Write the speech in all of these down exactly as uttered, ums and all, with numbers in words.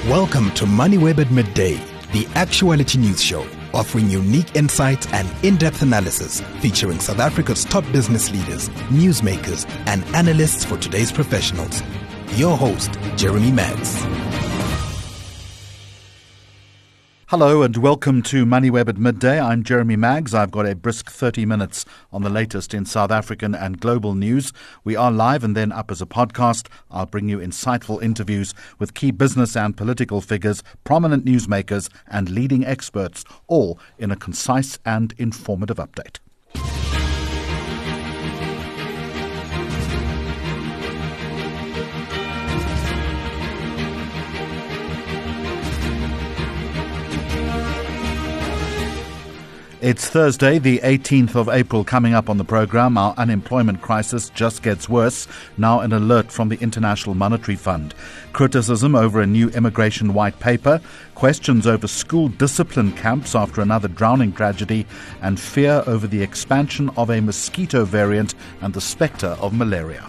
Welcome to MoneyWeb at Midday, the actuality news show, offering unique insights and in-depth analysis featuring South Africa's top business leaders, newsmakers, and analysts for today's professionals. Your host, Jeremy Maggs. Hello and welcome to MoneyWeb at Midday. I'm Jeremy Maggs. I've got a brisk thirty minutes on the latest in South African and global news. We are live and then up as a podcast. I'll bring you insightful interviews with key business and political figures, prominent newsmakers and leading experts, all in a concise and informative update. It's Thursday, the eighteenth of April, coming up on the program. Our unemployment crisis just gets worse. Now an alert from the International Monetary Fund. Criticism over a new immigration white paper, questions over school discipline camps after another drowning tragedy, and fear over the expansion of a mosquito variant and the spectre of malaria.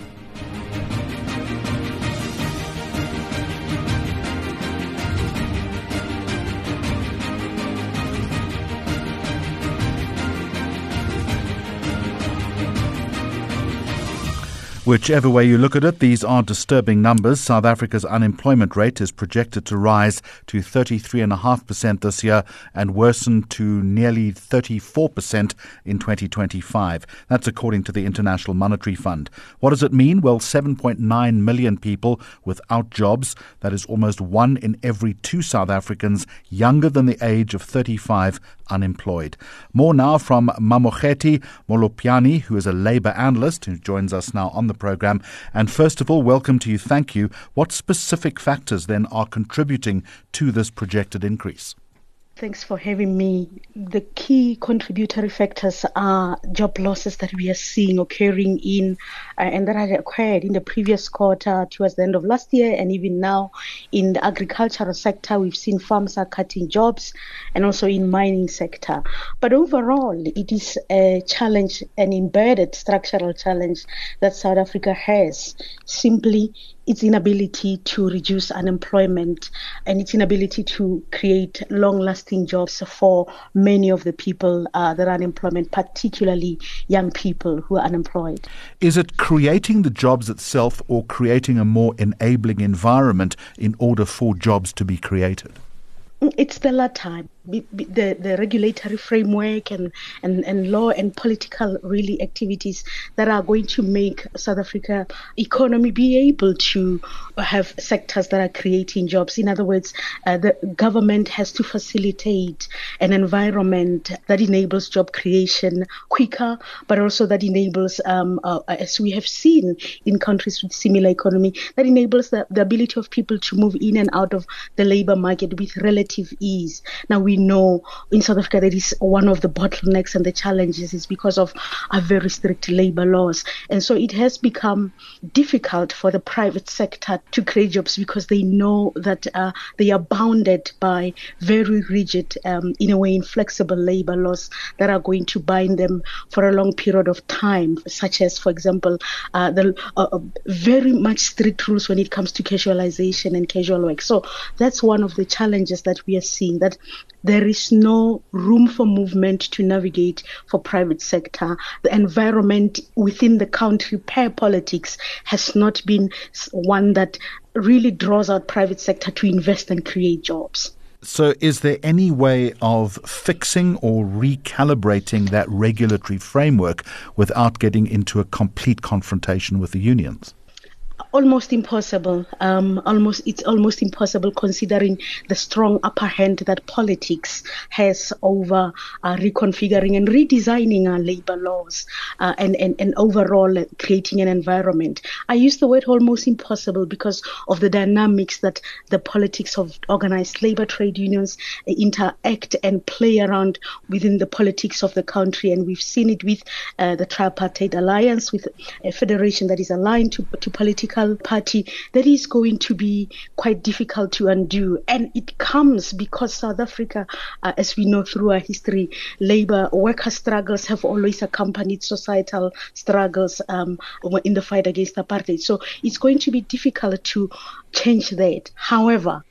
Whichever way you look at it, these are disturbing numbers. South Africa's unemployment rate is projected to rise to thirty-three point five percent this year and worsen to nearly thirty-four percent in twenty twenty-five. That's according to the International Monetary Fund. What does it mean? Well, seven point nine million people without jobs. That is almost one in every two South Africans younger than the age of thirty-five unemployed. More now from Mamokgethi Molopiani, who is a Labour analyst who joins us now on the program. And first of all, welcome to you. Thank you. What specific factors then are contributing to this projected increase? Thanks for having me. The key contributory factors are job losses that we are seeing occurring in uh, and that had occurred in the previous quarter towards the end of last year, and even now in the agricultural sector. We've seen farms are cutting jobs, and also in mining sector. But overall, it is a challenge, an embedded structural challenge that South Africa has. Simply its inability to reduce unemployment and its inability to create long-lasting jobs for many of the people uh, that are unemployed, particularly young people who are unemployed. Is it creating the jobs itself or creating a more enabling environment in order for jobs to be created? It's the latter. The, the regulatory framework and, and, and law and political really activities that are going to make South Africa economy be able to have sectors that are creating jobs. In other words, uh, the government has to facilitate an environment that enables job creation quicker, but also that enables, um, uh, as we have seen in countries with similar economy, that enables the, the ability of people to move in and out of the labor market with relative ease. Now, we know in South Africa that is one of the bottlenecks and the challenges is because of our very strict labor laws. And so it has become difficult for the private sector to create jobs because they know that uh, they are bounded by very rigid, um, in a way, inflexible labor laws that are going to bind them for a long period of time, such as, for example, uh, the uh, very much strict rules when it comes to casualization and casual work. So that's one of the challenges that we are seeing, that there is no room for movement to navigate for private sector. The environment within the country per politics has not been one that really draws out private sector to invest and create jobs. So is there any way of fixing or recalibrating that regulatory framework without getting into a complete confrontation with the unions? Almost impossible. Um, almost it's almost impossible considering the strong upper hand that politics has over uh, reconfiguring and redesigning our labor laws uh, and, and, and overall creating an environment. I use the word almost impossible because of the dynamics that the politics of organized labor trade unions interact and play around within the politics of the country. And we've seen it with uh, the tripartite alliance, with a federation that is aligned to, to political party. That is going to be quite difficult to undo. And it comes because South Africa, uh, as we know through our history, labor worker struggles have always accompanied societal struggles um, in the fight against apartheid. So it's going to be difficult to change that. However,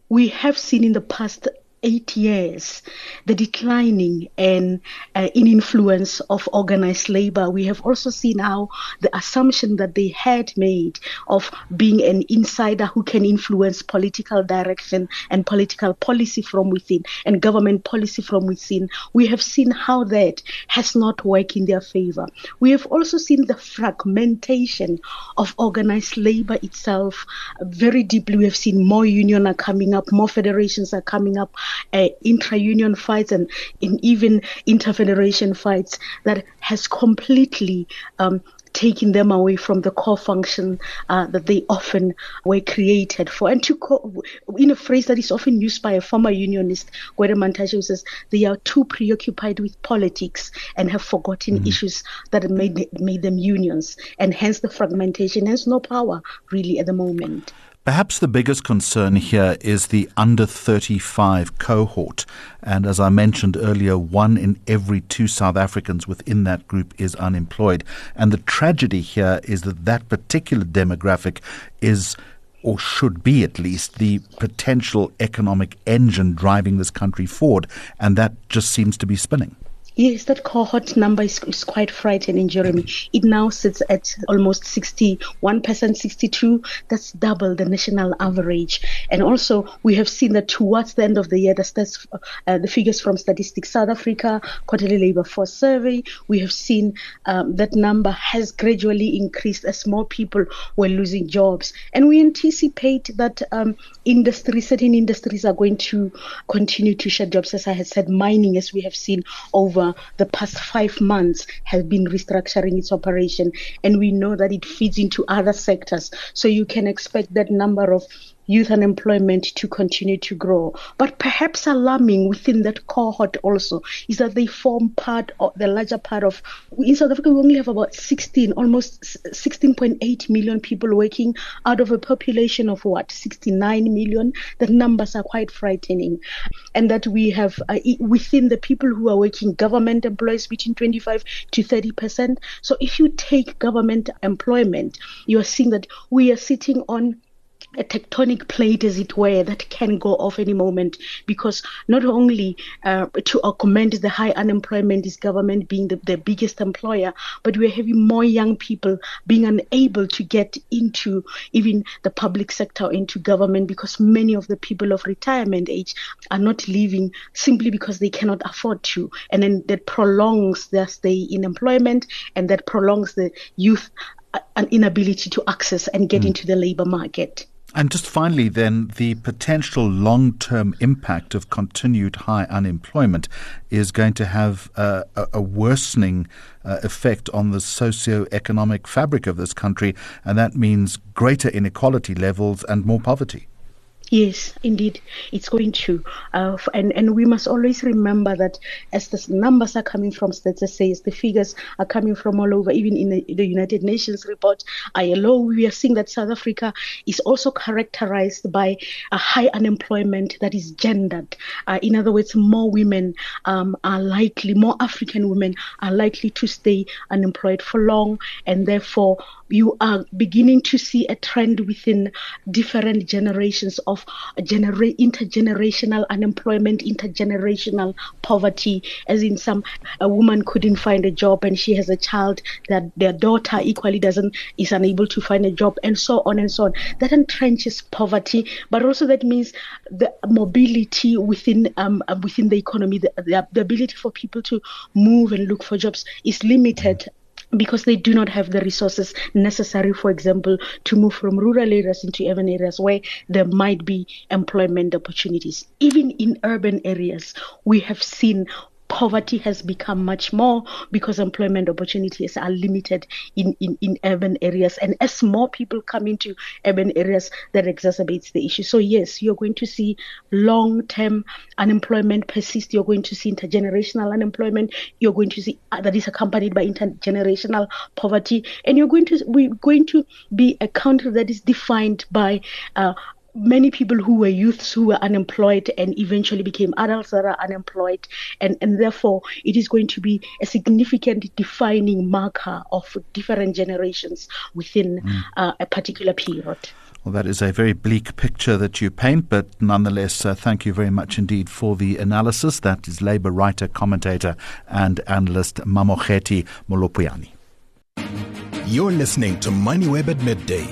we have seen in the past eight years the declining and uh, in influence of organized labor. We have also seen how the assumption that they had made of being an insider who can influence political direction and political policy from within and government policy from within, we have seen how that has not worked in their favor. We have also seen the fragmentation of organized labor itself very deeply. We have seen more unions are coming up, more federations are coming up, Uh, intra-union fights and in even inter-federation fights that has completely um, taken them away from the core function uh, that they often were created for. And to co- in a phrase that is often used by a former unionist, Gwede Mantashe, who says they are too preoccupied with politics and have forgotten mm-hmm. issues that made, made them unions, and hence the fragmentation, hence no power really at the moment. Perhaps the biggest concern here is the under thirty-five cohort. And as I mentioned earlier, one in every two South Africans within that group is unemployed. And the tragedy here is that that particular demographic is, or should be at least, the potential economic engine driving this country forward. And that just seems to be spinning. Yes, that cohort number is, is quite frightening, Jeremy. It now sits at almost sixty-one percent, sixty-two. That's double the national average. And also, we have seen that towards the end of the year, the, stats, uh, the figures from Statistics South Africa, Quarterly Labour Force Survey, we have seen um, that number has gradually increased as more people were losing jobs. And we anticipate that um, industry, certain industries are going to continue to shed jobs. As I had said, mining, as we have seen over the past five months, has been restructuring its operation, and we know that it feeds into other sectors. So you can expect that number of youth unemployment to continue to grow. But perhaps alarming within that cohort also is that they form part of the larger part of, in South Africa, we only have about sixteen, almost sixteen point eight million people working out of a population of what, sixty-nine million? The numbers are quite frightening. And that we have uh, within the people who are working, government employees between twenty-five to thirty percent. So if you take government employment, you are seeing that we are sitting on a tectonic plate, as it were, that can go off any moment, because not only uh, to augment the high unemployment is government being the, the biggest employer, but we're having more young people being unable to get into even the public sector, into government, because many of the people of retirement age are not leaving simply because they cannot afford to. And then that prolongs their stay in employment, and that prolongs the youth uh, an inability to access and get mm. into the labor market. And just finally, then, the potential long-term impact of continued high unemployment is going to have uh, a, a worsening uh, effect on the socio-economic fabric of this country, and that means greater inequality levels and more poverty. Yes, indeed, it's going to. Uh, and, and we must always remember that as the numbers are coming from Stats S A, as the figures are coming from all over, even in the, the United Nations report, I L O, we are seeing that South Africa is also characterized by a high unemployment that is gendered. Uh, in other words, more women um, are likely, more African women are likely to stay unemployed for long, and therefore you are beginning to see a trend within different generations of genera- intergenerational unemployment, intergenerational poverty, as in some, a woman couldn't find a job and she has a child that their daughter equally doesn't, is unable to find a job, and so on and so on. That entrenches poverty, but also that means the mobility within um, within the economy, the, the, the ability for people to move and look for jobs is limited, because they do not have the resources necessary, for example, to move from rural areas into urban areas where there might be employment opportunities. Even in urban areas, we have seen poverty has become much more because employment opportunities are limited in, in, in urban areas. And as more people come into urban areas, that exacerbates the issue. So yes, you're going to see long-term unemployment persist. You're going to see intergenerational unemployment. You're going to see uh, that is accompanied by intergenerational poverty. And you're going to, we're going to be a country that is defined by uh, many people who were youths who were unemployed and eventually became adults that are unemployed. And, and therefore, it is going to be a significant defining marker of different generations within mm. uh, a particular period. Well, that is a very bleak picture that you paint, but nonetheless, uh, thank you very much indeed for the analysis. That is Labour writer, commentator and analyst Mamokgethi Molopuyane. You're listening to MoneyWeb at midday.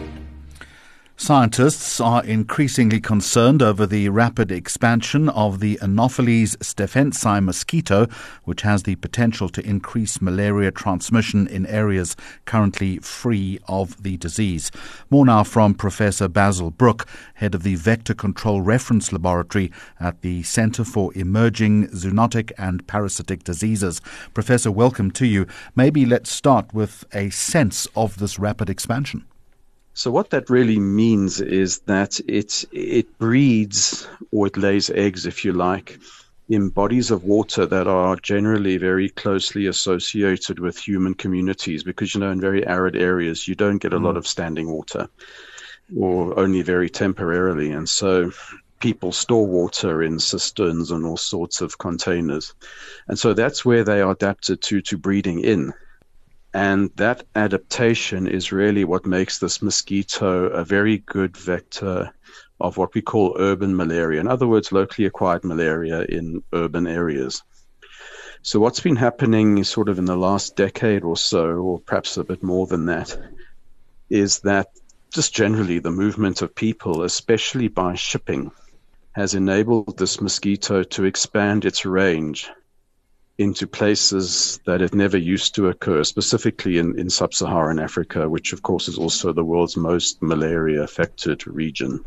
Scientists are increasingly concerned over the rapid expansion of the Anopheles stephensi mosquito, which has the potential to increase malaria transmission in areas currently free of the disease. More now from Professor Basil Brook, head of the Vector Control Reference Laboratory at the Centre for Emerging Zoonotic and Parasitic Diseases. Professor, welcome to you. Maybe let's start with a sense of this rapid expansion. So what that really means is that it it breeds, or it lays eggs, if you like, in bodies of water that are generally very closely associated with human communities, because, you know, in very arid areas, you don't get a lot of standing water, or only very temporarily. And so people store water in cisterns and all sorts of containers. And so that's where they are adapted to, to breeding in. And that adaptation is really what makes this mosquito a very good vector of what we call urban malaria. In other words, locally acquired malaria in urban areas. So what's been happening sort of in the last decade or so, or perhaps a bit more than that, is that just generally the movement of people, especially by shipping, has enabled this mosquito to expand its range into places that it never used to occur, specifically in, in sub-Saharan Africa, which of course is also the world's most malaria-affected region.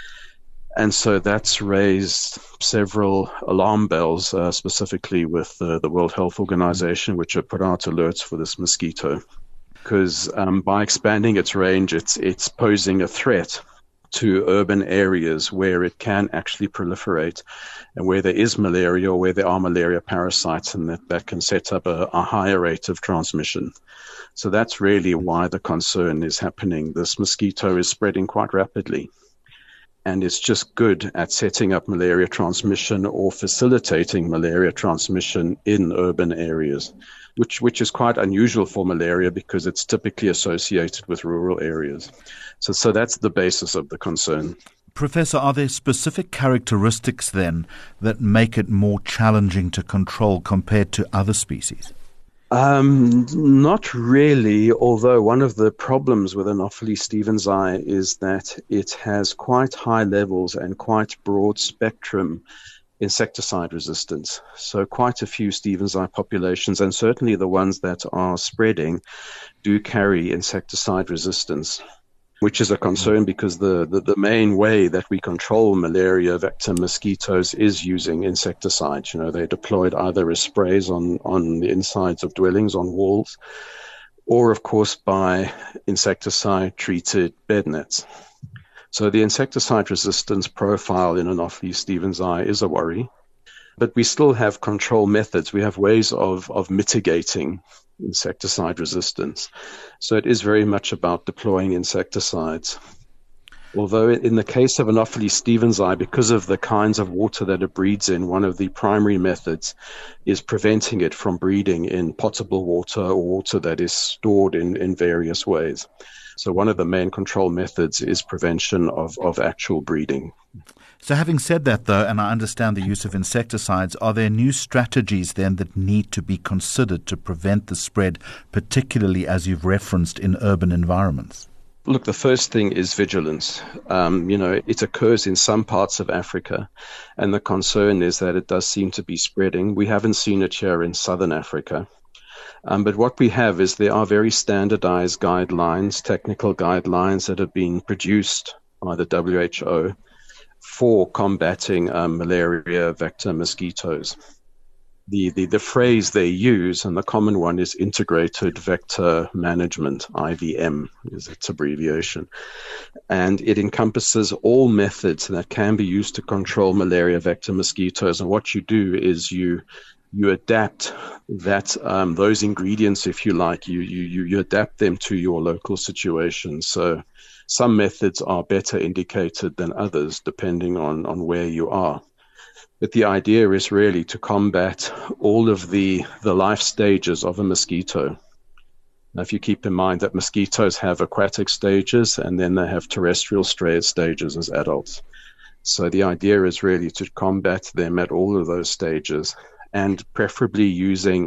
And so that's raised several alarm bells, uh, specifically with uh, the World Health Organization, which have put out alerts for this mosquito. Because um, by expanding its range, it's it's posing a threat to urban areas where it can actually proliferate, and where there is malaria or where there are malaria parasites, and that, that can set up a, a higher rate of transmission. So that's really why the concern is happening. This mosquito is spreading quite rapidly, and it's just good at setting up malaria transmission or facilitating malaria transmission in urban areas, which which is quite unusual for malaria because it's typically associated with rural areas. So, so that's the basis of the concern. Professor, are there specific characteristics then that make it more challenging to control compared to other species? Um, not really, although one of the problems with Anopheles stephensi is that it has quite high levels and quite broad spectrum insecticide resistance. So quite a few stephensi populations, and certainly the ones that are spreading, do carry insecticide resistance, which is a concern because the, the, the main way that we control malaria vector mosquitoes is using insecticides. You know, they're deployed either as sprays on, on the insides of dwellings, on walls, or of course by insecticide-treated bed nets. So the insecticide resistance profile in Anopheles stephensi is a worry, but we still have control methods. We have ways of, of mitigating insecticide resistance. So it is very much about deploying insecticides. Although in the case of Anopheles stephensi, because of the kinds of water that it breeds in, one of the primary methods is preventing it from breeding in potable water or water that is stored in, in various ways. So one of the main control methods is prevention of, of actual breeding. So having said that, though, and I understand the use of insecticides, are there new strategies then that need to be considered to prevent the spread, particularly as you've referenced in urban environments? Look, the first thing is vigilance. Um, you know, it occurs in some parts of Africa, and the concern is that it does seem to be spreading. We haven't seen it here in southern Africa. Um, but what we have is there are very standardized guidelines, technical guidelines that have been produced by the W H O for combating um, malaria vector mosquitoes. The, the, the phrase they use, and the common one, is Integrated Vector Management, I V M is its abbreviation. And it encompasses all methods that can be used to control malaria vector mosquitoes. And what you do is you you adapt that um, those ingredients, if you like, you, you, you adapt them to your local situation. So some methods are better indicated than others, depending on, on where you are. But the idea is really to combat all of the, the life stages of a mosquito. Now, if you keep in mind that mosquitoes have aquatic stages and then they have terrestrial stages as adults. So the idea is really to combat them at all of those stages, and preferably using,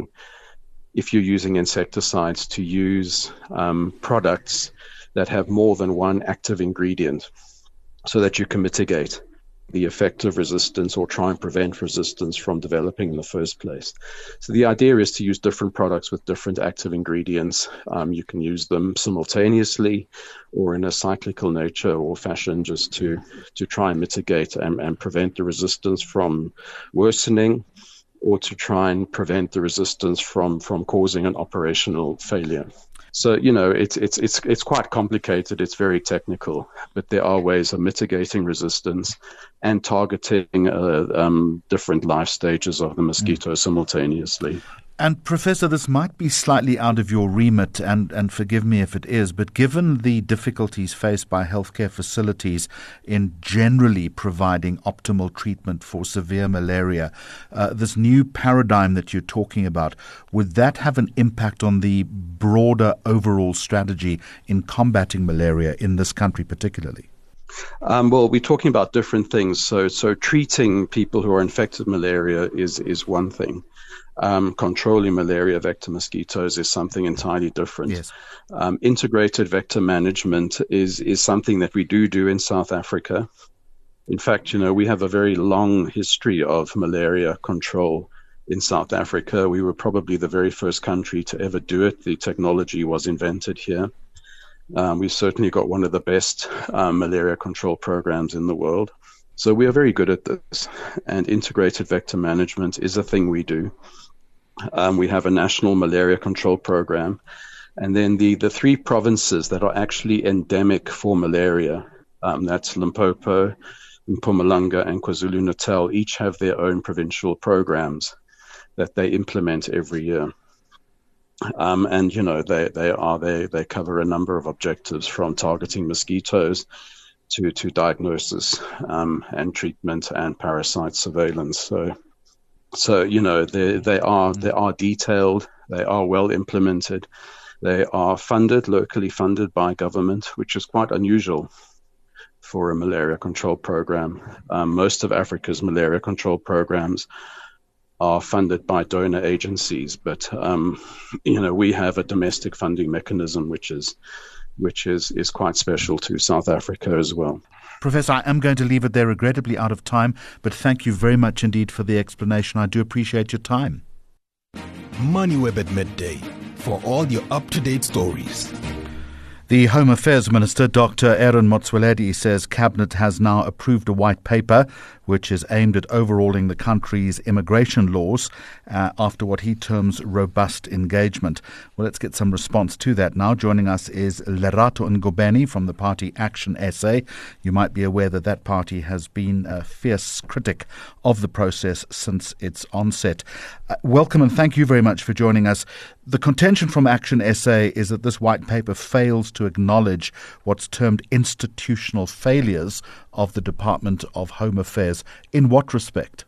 if you're using insecticides, to use um, products that have more than one active ingredient so that you can mitigate the effect of resistance or try and prevent resistance from developing in the first place. So the idea is to use different products with different active ingredients. Um, you can use them simultaneously or in a cyclical nature or fashion, just to, to try and mitigate and, and prevent the resistance from worsening, or to try and prevent the resistance from, from causing an operational failure. So, you know, it's it's it's it's quite complicated. It's very technical, but there are ways of mitigating resistance and targeting uh, um, different life stages of the mosquito mm. simultaneously. And Professor, this might be slightly out of your remit, and, and forgive me if it is, but given the difficulties faced by healthcare facilities in generally providing optimal treatment for severe malaria, uh, this new paradigm that you're talking about, would that have an impact on the broader overall strategy in combating malaria in this country particularly? Um, well, we're talking about different things. So, so treating people who are infected with malaria is, is one thing. Um, controlling malaria vector mosquitoes is something entirely different. Yes. Um, integrated vector management is, is something that we do do in South Africa. In fact, you know, we have a very long history of malaria control in South Africa. We were probably the very first country to ever do it. The technology was invented here. Um, we've certainly got one of the best um, malaria control programs in the world. So we are very good at this. And integrated vector management is a thing we do. Um, we have a national malaria control program. And then the, the three provinces that are actually endemic for malaria, um, that's Limpopo, Mpumalanga, and KwaZulu-Natal, each have their own provincial programs that they implement every year. Um, and, you know, they, they are they, they cover a number of objectives, from targeting mosquitoes to, to diagnosis um, and treatment and parasite surveillance. So, so you know, they, they are they are detailed, they are well implemented, they are funded, locally funded by government, which is quite unusual for a malaria control program. Um, most of Africa's malaria control programs are funded by donor agencies, but um, you know, we have a domestic funding mechanism, which is which is, is quite special to South Africa as well. Professor, I am going to leave it there, regrettably out of time, but thank you very much indeed for the explanation. I do appreciate your time. MoneyWeb at midday, for all your up-to-date stories. The Home Affairs Minister, Doctor Aaron Motsoaledi, says Cabinet has now approved a white paper which is aimed at overhauling the country's immigration laws uh, after what he terms robust engagement. Well, let's get some response to that now. Joining us is Lerato Ngobeni from the party Action S A. You might be aware that that party has been a fierce critic of the process since its onset. Uh, welcome and thank you very much for joining us. The contention from Action S A is that this white paper fails to acknowledge what's termed institutional failures of the Department of Home Affairs. In what respect?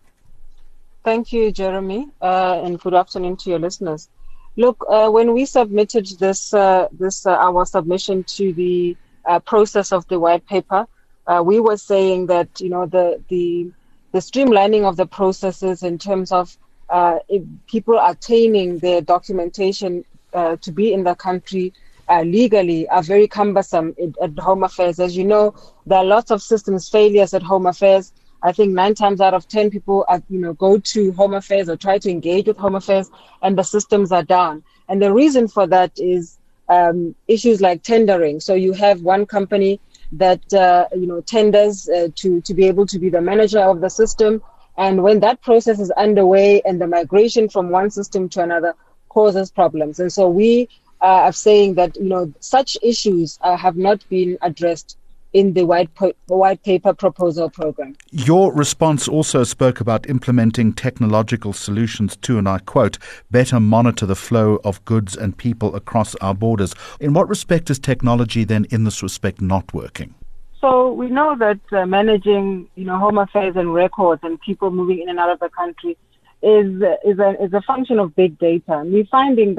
Thank you, Jeremy, uh, and good afternoon to your listeners. Look, uh, when we submitted this, uh, this uh, our submission to the uh, process of the white paper, uh, we were saying that, you know, the the the streamlining of the processes in terms of uh, if people attaining their documentation uh, to be in the country uh, legally are very cumbersome at, at Home Affairs. As you know, there are lots of systems failures at Home Affairs. I think nine times out of ten people are, you know, go to Home Affairs or try to engage with Home Affairs and the systems are down. And the reason for that is um, issues like tendering. So you have one company that, uh, you know, tenders uh, to, to be able to be the manager of the system. And when that process is underway and the migration from one system to another causes problems. And so we uh, are saying that, you know, such issues uh, have not been addressed in the white, po- white paper proposal program. Your response also spoke about implementing technological solutions to, and I quote, better monitor the flow of goods and people across our borders. In what respect is technology then in this respect not working? So we know that uh, managing, you know, Home Affairs and records and people moving in and out of the country is is a is a function of big data. And we're finding that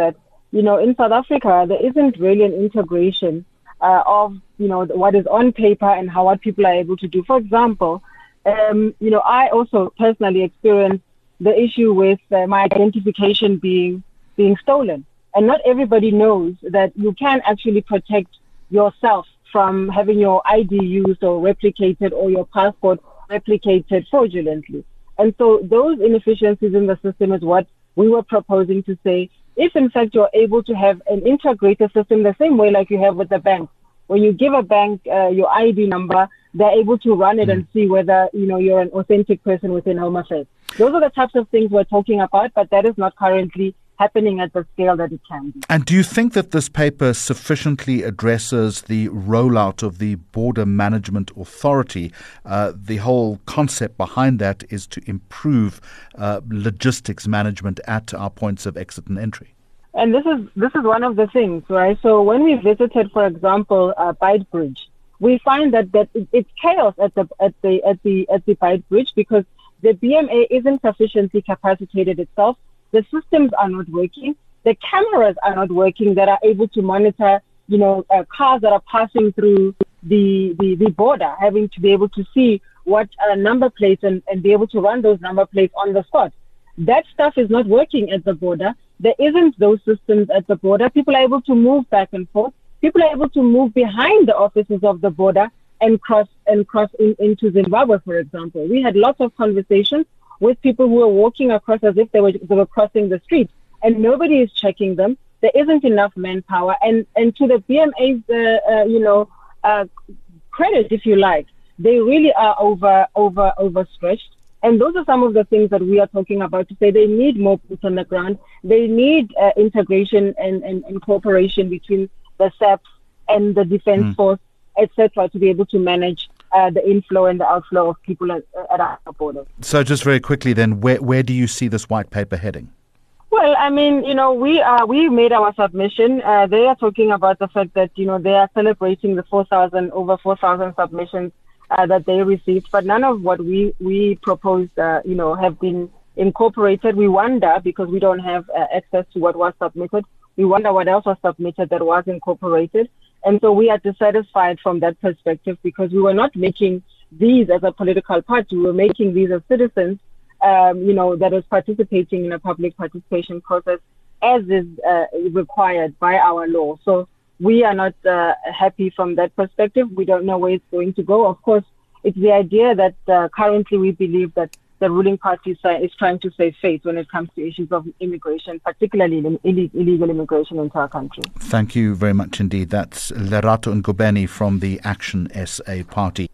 you know, in South Africa, there isn't really an integration uh, of, you know, what is on paper and how what people are able to do. For example, um, you know, I also personally experienced the issue with uh, my identification being being stolen. And not everybody knows that you can actually protect yourself from having your I D used or replicated or your passport replicated fraudulently. And so those inefficiencies in the system is what we were proposing to say, if in fact you're able to have an integrated system the same way like you have with the bank. When you give a bank uh, your I D number, they're able to run it mm. and see whether, you know, you're an authentic person within Home Affairs. Those are the types of things we're talking about, but that is not currently happening at the scale that it can be. And do you think that this paper sufficiently addresses the rollout of the Border Management Authority? Uh, the whole concept behind that is to improve uh, logistics management at our points of exit and entry. And this is this is one of the things, right? So when we visited, for example, uh, Beitbridge, we find that, that it's chaos at the at the at the at the Beitbridge because the B M A isn't sufficiently capacitated itself. The systems are not working. The cameras are not working that are able to monitor, you know, uh, cars that are passing through the, the, the border, having to be able to see what uh, number plates and, and be able to run those number plates on the spot. That stuff is not working at the border. There isn't those systems at the border. People are able to move back and forth. People are able to move behind the offices of the border and cross and cross in, into Zimbabwe, for example. We had lots of conversations with people who are walking across as if they were they were crossing the street, and nobody is checking them. There isn't enough manpower, and and to the B M A's uh, uh, you know uh, credit, if you like, they really are over over overstretched. And those are some of the things that we are talking about to say they need more boots on the ground. They need uh, integration and, and, and cooperation between the S A Ps and the Defence mm. Force, et cetera, to be able to manage Uh, the inflow and the outflow of people at, at our border. So just very quickly then, where where do you see this white paper heading? Well, I mean, you know, we uh, we made our submission. Uh, they are talking about the fact that, you know, they are celebrating the four thousand, over four thousand submissions uh, that they received, but none of what we, we proposed, uh, you know, have been incorporated. We wonder, because we don't have uh, access to what was submitted, we wonder what else was submitted that was incorporated. And so we are dissatisfied from that perspective because we were not making these as a political party. We were making these as citizens, um, you know, that is participating in a public participation process as is uh, required by our law. So we are not uh, happy from that perspective. We don't know where it's going to go. Of course, it's the idea that uh, currently we believe that the ruling party is trying to save face when it comes to issues of immigration, particularly illegal immigration into our country. Thank you very much indeed. That's Lerato Ngobeni from the Action S A party.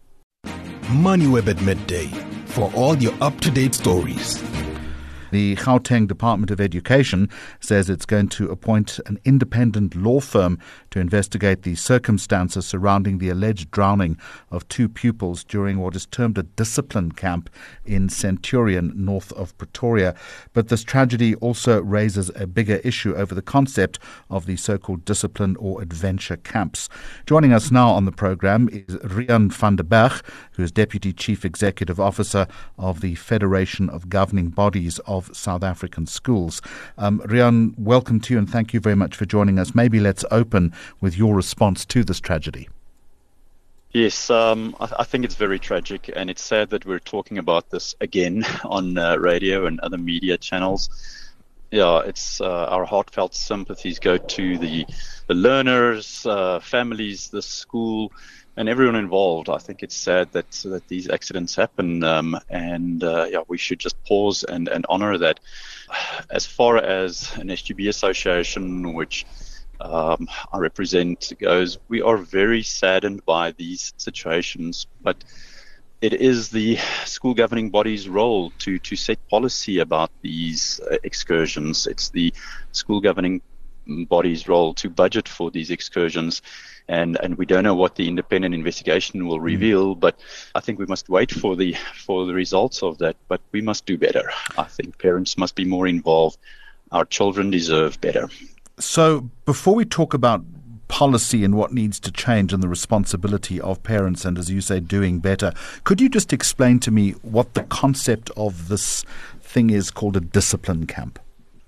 MoneyWeb at midday for all your up-to-date stories. The Gauteng Department of Education says it's going to appoint an independent law firm to investigate the circumstances surrounding the alleged drowning of two pupils during what is termed a discipline camp in Centurion, north of Pretoria. But this tragedy also raises a bigger issue over the concept of the so-called discipline or adventure camps. Joining us now on the program is Rian van der Berg, who is Deputy Chief Executive Officer of the Federation of Governing Bodies of Of South African Schools. Um, Rian, welcome to you and thank you very much for joining us. Maybe let's open with your response to this tragedy. Yes, um, I, I think it's very tragic, and it's sad that we're talking about this again on uh, radio and other media channels. Yeah, it's uh, our heartfelt sympathies go to the, the learners, uh, families, the school, and everyone involved. I think it's sad that that these accidents happen, um, and uh, yeah, we should just pause and, and honor that. As far as an S G B association, which um, I represent, goes, we are very saddened by these situations, but it is the school governing body's role to, to set policy about these uh, excursions. It's the school governing body's role to budget for these excursions. And, and we don't know what the independent investigation will reveal, but I think we must wait for the for the results of that. But we must do better. I think parents must be more involved. Our children deserve better. So before we talk about policy and what needs to change and the responsibility of parents and, as you say, doing better, could you just explain to me what the concept of this thing is called a discipline camp?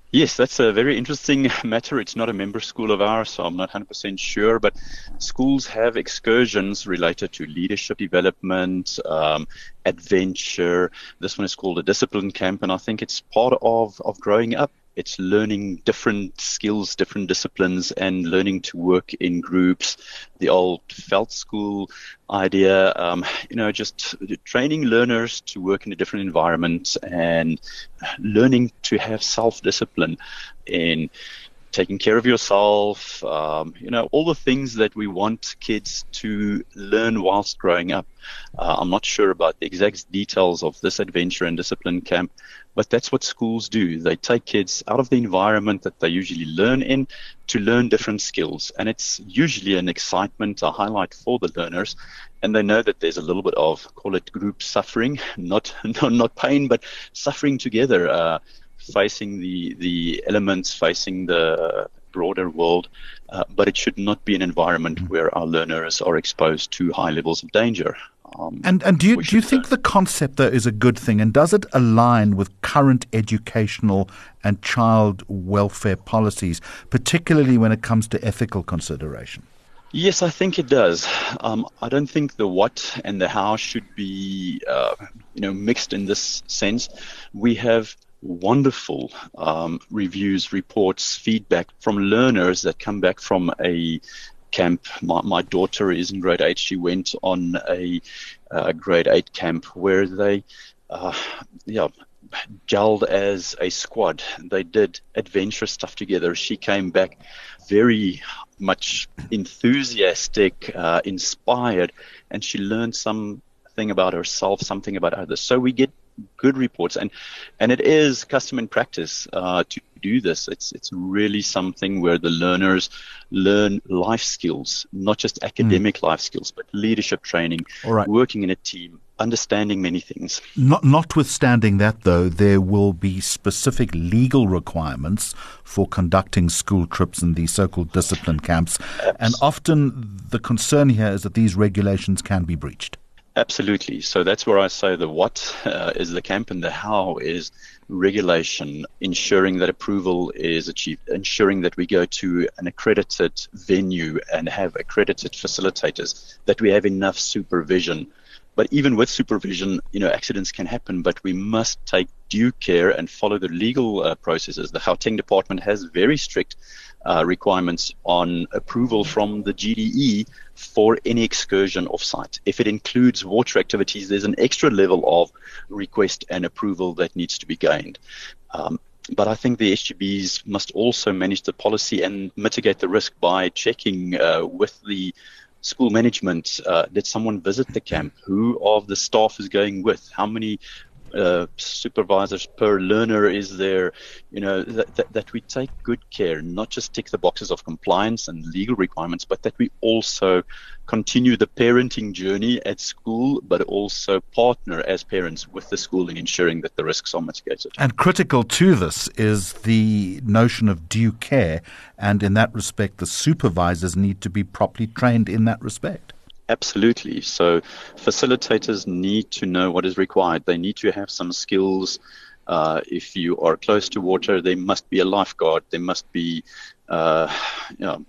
Yes, that's a very interesting matter. It's not a member school of ours, so I'm not one hundred percent sure. But schools have excursions related to leadership development, um, adventure. This one is called a discipline camp, and I think it's part of, of growing up. It's learning different skills, different disciplines, and learning to work in groups. The old Felt School idea, um, you know, just training learners to work in a different environment and learning to have self-discipline in taking care of yourself, um, you know, all the things that we want kids to learn whilst growing up. Uh, I'm not sure about the exact details of this adventure and discipline camp, but that's what schools do. They take kids out of the environment that they usually learn in to learn different skills. And it's usually an excitement, a highlight for the learners. And they know that there's a little bit of, call it group suffering, not not, not pain, but suffering together, uh, facing the, the elements, facing the broader world. Uh, but it should not be an environment mm-hmm. where our learners are exposed to high levels of danger. Um, and and do you do you think the concept, though, is a good thing? And does it align with current educational and child welfare policies, particularly when it comes to ethical consideration? Yes, I think it does. Um, I don't think the what and the how should be, uh, you know, mixed in this sense. We have wonderful um, reviews, reports, feedback from learners that come back from a camp. My, my daughter is in grade eight. She went on a uh, grade eight camp where they, uh, yeah, gelled as a squad. They did adventurous stuff together. She came back very much enthusiastic, uh, inspired, and she learned something about herself, something about others. So we get good reports, and and it is custom and practice uh, to do this. It's it's really something where the learners learn life skills, not just academic mm. life skills, but leadership training, All right. working in a team, understanding many things. Not, notwithstanding that, though, there will be specific legal requirements for conducting school trips in these so-called discipline camps, Absolutely. And often the concern here is that these regulations can be breached. Absolutely. So that's where I say the what uh, is the camp and the how is regulation, ensuring that approval is achieved, ensuring that we go to an accredited venue and have accredited facilitators, that we have enough supervision. But even with supervision, you know, accidents can happen, but we must take due care and follow the legal uh, processes. The Gauteng department has very strict uh, requirements on approval from the G D E for any excursion off-site. If it includes water activities, there's an extra level of request and approval that needs to be gained. Um, But I think the S G Bs must also manage the policy and mitigate the risk by checking uh, with the school management. Uh, did someone visit the camp? Who of the staff is going with? How many uh, supervisors per learner is there? You know, that, that, that we take good care, not just tick the boxes of compliance and legal requirements, but that we also continue the parenting journey at school, but also partner as parents with the school in ensuring that the risks are mitigated. And critical to this is the notion of due care, and in that respect, the supervisors need to be properly trained in that respect. Absolutely. So facilitators need to know what is required. They need to have some skills. Uh, if you are close to water, there must be a lifeguard. There must be uh, you know,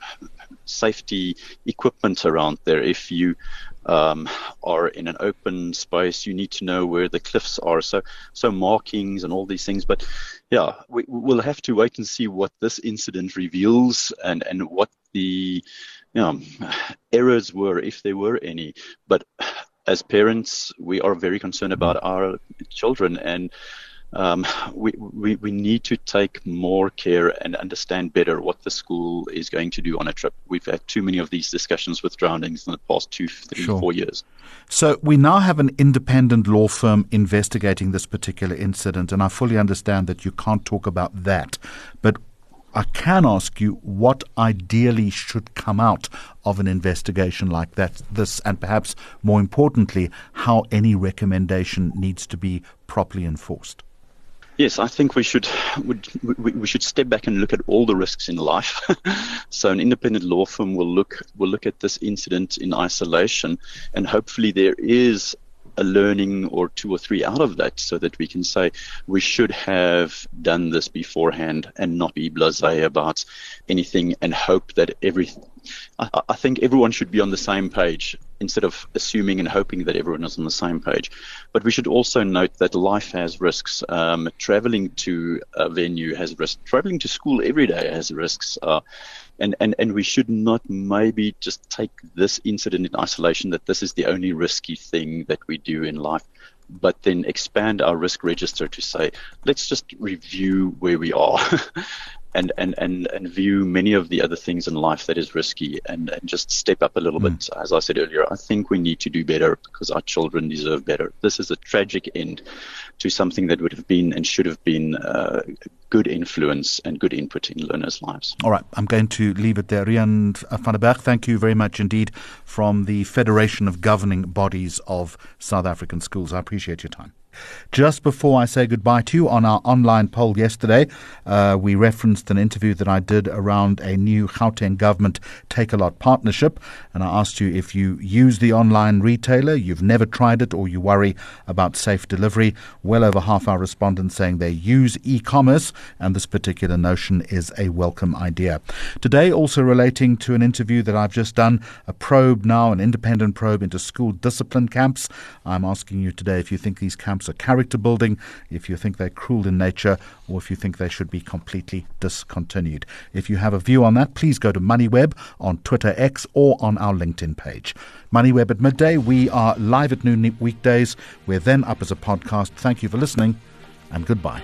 safety equipment around there. If you um, are in an open space, you need to know where the cliffs are. So, so markings and all these things. But yeah, we, we'll have to wait and see what this incident reveals and, and what the you know, errors were, if there were any. But as parents, we are very concerned about our children, and um, we, we we need to take more care and understand better what the school is going to do on a trip. We've had too many of these discussions with drownings in the past two, three, sure. four years. So we now have an independent law firm investigating this particular incident, and I fully understand that you can't talk about that. But I can ask you what ideally should come out of an investigation like that, this, and perhaps more importantly, how any recommendation needs to be properly enforced. Yes, I think we should would, we, we should step back and look at all the risks in life. So an independent law firm will look will look at this incident in isolation, and hopefully there is a learning or two or three out of that, so that we can say we should have done this beforehand and not be blasé about anything and hope that everything. I, I think everyone should be on the same page instead of assuming and hoping that everyone is on the same page. But we should also note that life has risks. Um, traveling to a venue has risks. Traveling to school every day has risks. Uh, and, and, and we should not maybe just take this incident in isolation, that this is the only risky thing that we do in life, but then expand our risk register to say, let's just review where we are. And, and, and, and view many of the other things in life that is risky, and, and just step up a little mm. bit. As I said earlier, I think we need to do better because our children deserve better. This is a tragic end to something that would have been and should have been uh, good influence and good input in learners' lives. All right, I'm going to leave it there. Rian van der Berg, thank you very much indeed, from the Federation of Governing Bodies of South African Schools. I appreciate your time. Just before I say goodbye to you, on our online poll yesterday, uh, we referenced an interview that I did around a new Gauteng government Takealot partnership, and I asked you if you use the online retailer, you've never tried it, or you worry about safe delivery. Well over half our respondents saying they use e-commerce, and this particular notion is a welcome idea. Today, also relating to an interview that I've just done, a probe now, an independent probe into school discipline camps. I'm asking you today if you think these camps are character building, if you think they're cruel in nature, or if you think they should be completely discontinued. If you have a view on that, please go to MoneyWeb on Twitter X or on our LinkedIn page. MoneyWeb at midday. We are live at noon weekdays. We're then up as a podcast. Thank you for listening, and goodbye.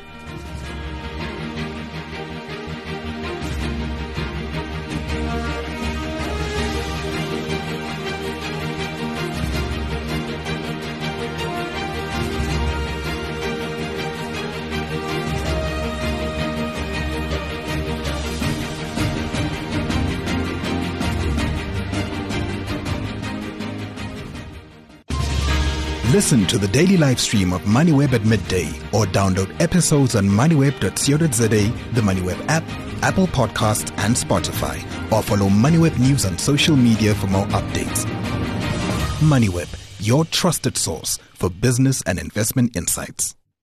Listen to the daily live stream of MoneyWeb at midday, or download episodes on moneyweb dot co dot za, the MoneyWeb app, Apple Podcasts, and Spotify. Or follow MoneyWeb News on social media for more updates. MoneyWeb, your trusted source for business and investment insights.